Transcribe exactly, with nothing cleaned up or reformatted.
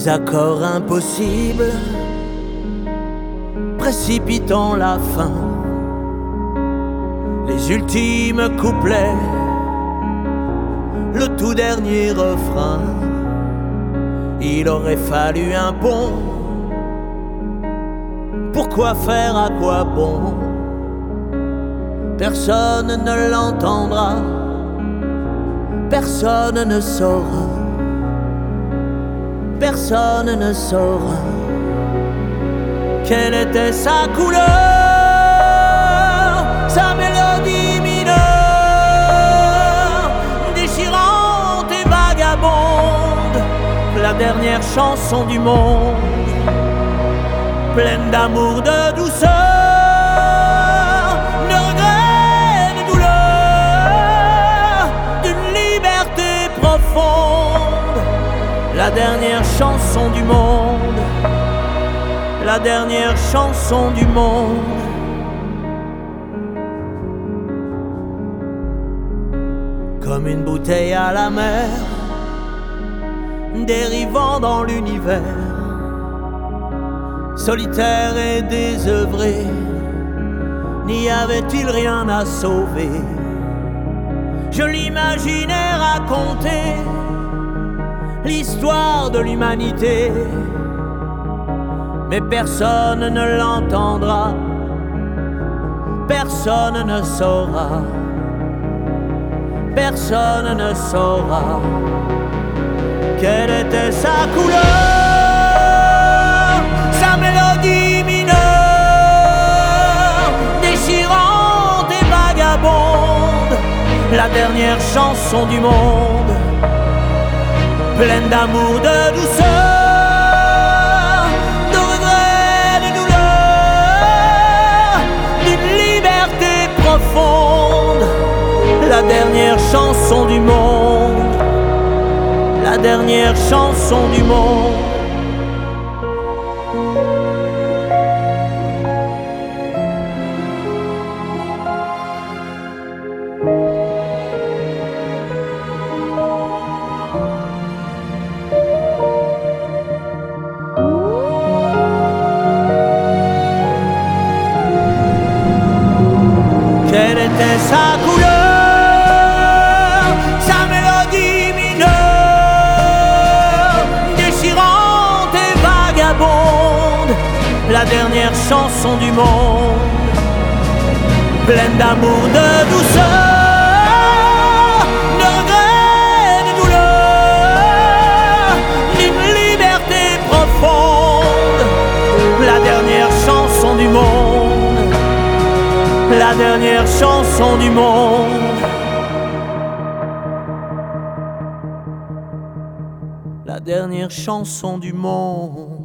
des accords impossibles, précipitant la fin, les ultimes couplets, le tout dernier refrain. Il aurait fallu un pont. Pourquoi faire, à quoi bon? Personne ne l'entendra, personne ne saura, personne ne saura quelle était sa couleur, sa mélodie mineure, déchirante et vagabonde, la dernière chanson du monde, pleine d'amour, de douceur, de regrets, de douleur, d'une liberté profonde, la dernière chanson du monde, la dernière chanson du monde. Comme une bouteille à la mer, dérivant dans l'univers, solitaire et désœuvré, n'y avait-il rien à sauver? Je l'imaginais raconter l'histoire de l'humanité, mais personne ne l'entendra, personne ne saura, personne ne saura quelle était sa couleur, sa mélodie mineure, déchirante et vagabonde, la dernière chanson du monde, pleine d'amour, de douceur, de regrets, de douleur, d'une liberté profonde, la dernière chanson du monde, la dernière chanson du monde. Quelle était sa couleur, sa mélodie mineure, déchirante et vagabonde, la dernière chanson du monde, pleine d'amour, de douceur, de regrets, de douleur, d'une liberté profonde, la dernière chanson du monde, la dernière chanson du monde, la dernière chanson du monde.